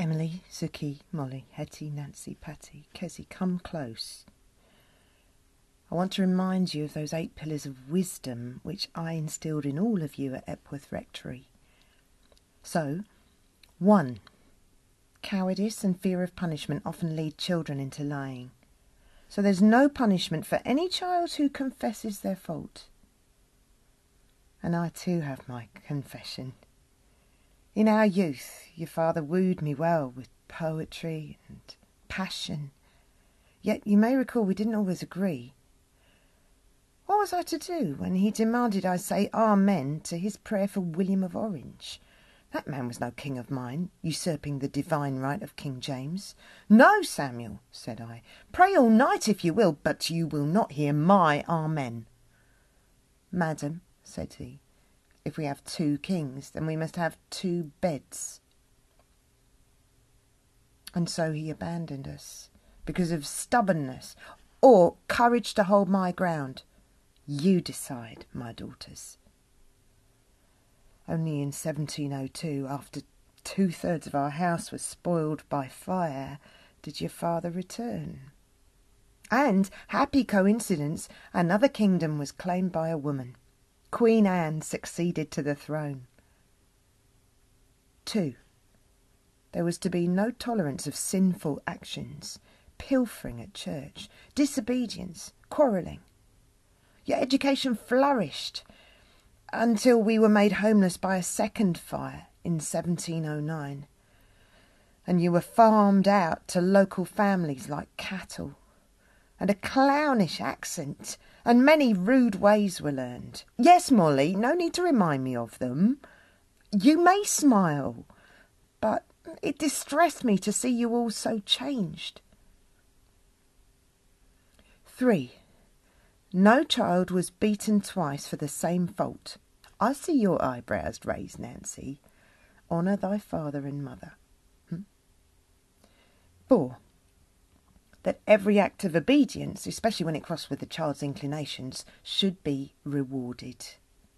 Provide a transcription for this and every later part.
Emily, Zuki, Molly, Hetty, Nancy, Patty, Kezzy, come close. I want to remind you of those 8 pillars of wisdom which I instilled in all of you at Epworth Rectory. So, 1. Cowardice and fear of punishment often lead children into lying. So there's no punishment for any child who confesses their fault. And I too have my confession. In our youth, your father wooed me well with poetry and passion. Yet you may recall we didn't always agree. What was I to do when he demanded I say Amen to his prayer for William of Orange? That man was no king of mine, usurping the divine right of King James. No, Samuel, said I, pray all night if you will, but you will not hear my Amen. Madam, said he, if we have 2 kings, then we must have 2 beds. And so he abandoned us, because of stubbornness, or courage to hold my ground. You decide, my daughters. Only in 1702, after 2/3 of our house was spoiled by fire, did your father return. And, happy coincidence, another kingdom was claimed by a woman. Queen Anne succeeded to the throne. 2. There was to be no tolerance of sinful actions, pilfering at church, disobedience, quarrelling. Your education flourished until we were made homeless by a second fire in 1709, and you were farmed out to local families like cattle, and a clownish accent, and many rude ways were learned. Yes, Molly, no need to remind me of them. You may smile, but it distressed me to see you all so changed. 3. No child was beaten twice for the same fault. I see your eyebrows raised, Nancy. Honour thy father and mother. 4. That every act of obedience, especially when it crossed with the child's inclinations, should be rewarded.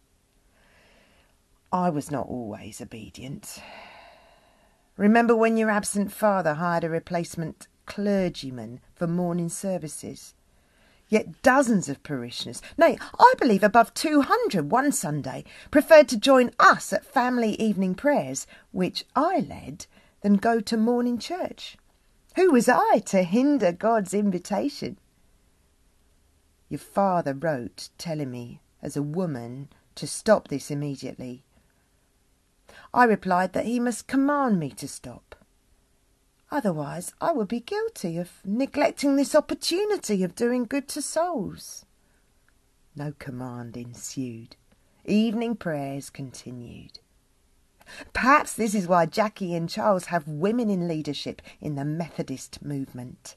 I was not always obedient. Remember when your absent father hired a replacement clergyman for morning services? Yet dozens of parishioners, nay, I believe above 200 one Sunday, preferred to join us at family evening prayers, which I led, than go to morning church. Who was I to hinder God's invitation? Your father wrote telling me, as a woman, to stop this immediately. I replied that he must command me to stop. Otherwise, I would be guilty of neglecting this opportunity of doing good to souls. No command ensued. Evening prayers continued. Perhaps this is why Jackie and Charles have women in leadership in the Methodist movement.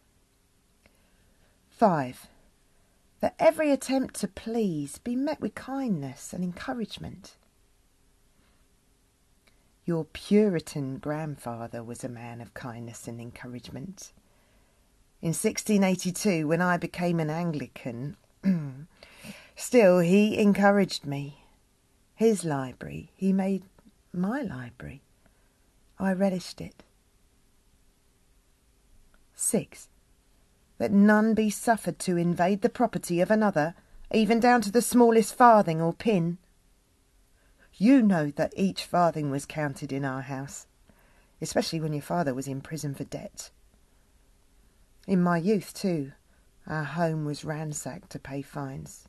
5. That every attempt to please be met with kindness and encouragement. Your Puritan grandfather was a man of kindness and encouragement. In 1682, when I became an Anglican, still he encouraged me. His library, he made my library. I relished it. 6. That none be suffered to invade the property of another, even down to the smallest farthing or pin. You know that each farthing was counted in our house, especially when your father was in prison for debt. In my youth, too, our home was ransacked to pay fines.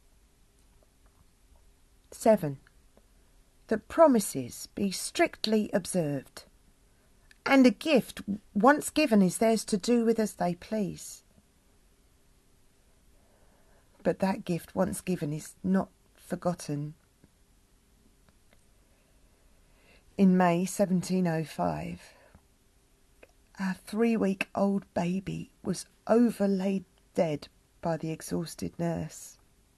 7. That promises be strictly observed, and a gift once given is theirs to do with as they please. But that gift once given is not forgotten. In May 1705, our 3-week-old baby was overlaid dead by the exhausted nurse,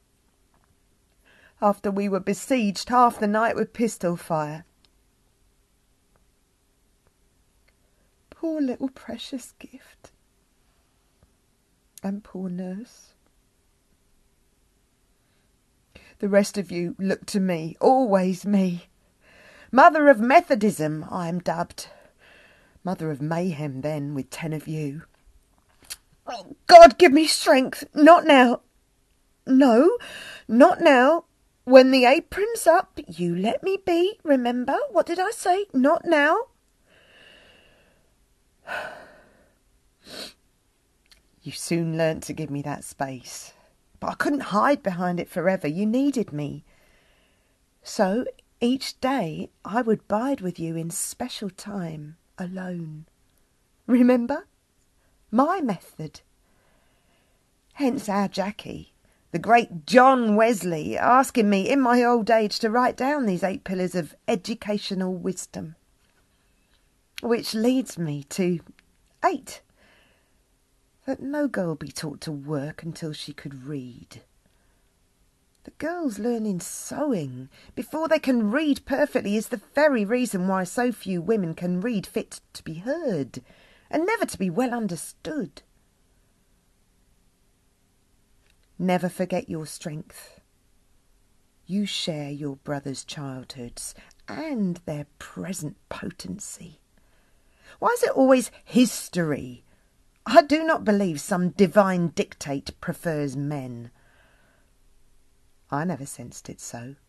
after we were besieged half the night with pistol fire. Poor little precious gift. And poor nurse. The rest of you look to me, always me. Mother of Methodism, I am dubbed. Mother of mayhem then, with 10 of you. Oh, God, give me strength. Not now. No, not now. When the apron's up, you let me be. Remember? What did I say? Not now. You soon learnt to give me that space. But I couldn't hide behind it forever. You needed me. So each day I would bide with you in special time, alone. Remember? My method. Hence our Jackie, the great John Wesley, asking me in my old age to write down these 8 pillars of educational wisdom. Which leads me to 8. That no girl be taught to work until she could read. The girls learning sewing before they can read perfectly is the very reason why so few women can read fit to be heard and never to be well understood. Never forget your strength. You share your brothers' childhoods and their present potency. Why is it always history? I do not believe some divine dictate prefers men. I never sensed it so.